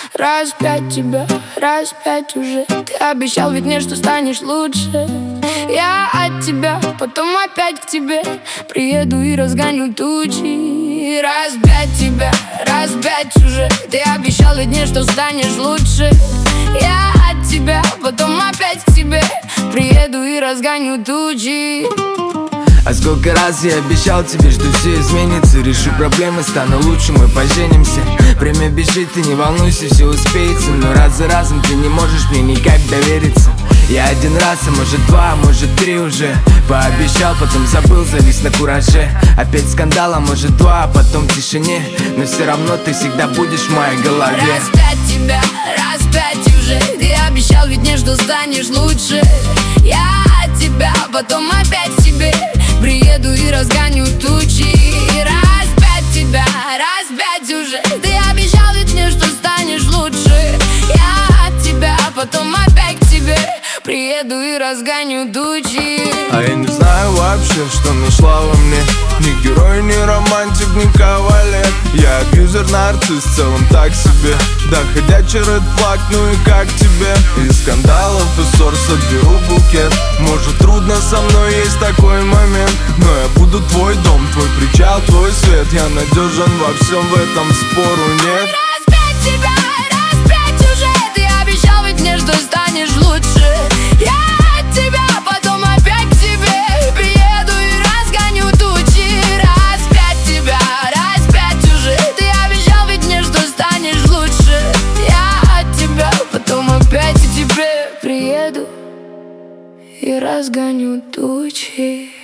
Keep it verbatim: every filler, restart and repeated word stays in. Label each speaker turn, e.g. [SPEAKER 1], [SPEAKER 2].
[SPEAKER 1] Раз пять тебя, раз пять уже. Ты обещал ведь мне, что станешь лучше. Я от тебя, потом опять к тебе приеду и разгоню тучи. Раз пять тебя, раз пять уже. Ты обещал ведь мне, что станешь лучше. Я от тебя, потом опять к тебе приеду и разгоню тучи.
[SPEAKER 2] А сколько раз я обещал тебе, что все изменится. Решу проблемы, стану лучше, мы поженимся. Время бежит, ты не волнуйся, все успеется. Но раз за разом ты не можешь мне никак довериться. Я один раз, а может два, а может три уже пообещал, потом забыл, завис на кураже. Опять скандал, а может два, а потом тишине. Но все равно ты всегда будешь в моей голове.
[SPEAKER 1] Раз пять тебя, раз пять уже. Ты обещал ведь мне, что станешь лучше. Я от тебя, потом опять к тебе приеду и разгоню тучи. Раз пять тебя, раз пять уже. Ты обещал ведь мне, что станешь лучше. Я от тебя, потом опять к тебе приеду и разгоню тучи.
[SPEAKER 3] А я не знаю вообще, что нашла во мне. Ни герой, ни романтик, ни кавалер. Я абьюзер, нарцисс, в целом так себе. Да, ходячий ред флаг, ну и как тебе? Из скандалов и ссор соберу букет. Может трудно, со мной есть такой момент, но я буду твой дом, твой причал, твой свет. Я надежен во всем, в этом спору нет.
[SPEAKER 1] Раз пять тебя, раз пять уже. Ты обещал ведь мне, что станешь лучше. Я от тебя, потом опять к тебе приеду и разгоню тучи. Раз пять тебя, раз пять уже. Ты обещал ведь мне, что станешь лучше. Я от тебя, потом опять к тебе приеду и разгоню тучи.